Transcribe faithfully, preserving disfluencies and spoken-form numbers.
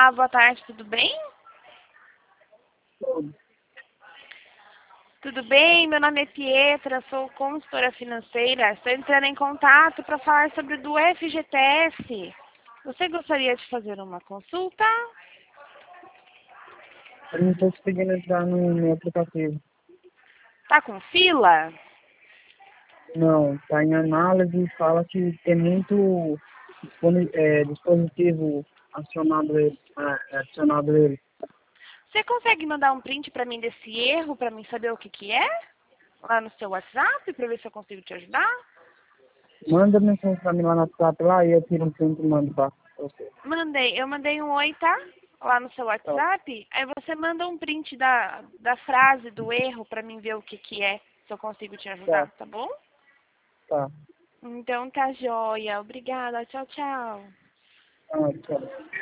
Olá, boa tarde, tudo bem? Tudo. Tudo bem? Meu nome é Pietra, sou consultora financeira. Estou entrando em contato para falar sobre o do F G T S. Você gostaria de fazer uma consulta? Eu não estou conseguindo entrar no meu aplicativo. Tá com fila? Não, está em análise e fala que tem muito disponi- é, dispositivo acionado ele, é, adicionado ele. Você consegue mandar um print para mim desse erro, para mim saber o que que é? Lá no seu WhatsApp, para ver se eu consigo te ajudar? Manda mensagem para mim lá no WhatsApp lá e eu tiro um print e mando para você. Mandei, eu mandei um oi, tá? Lá no seu Tá, WhatsApp. Aí você manda um print da, da frase, do erro, para mim ver o que que é, se eu consigo te tá, ajudar, tá bom? tá. Então tá joia. Obrigada. Tchau, tchau. Ah, tchau.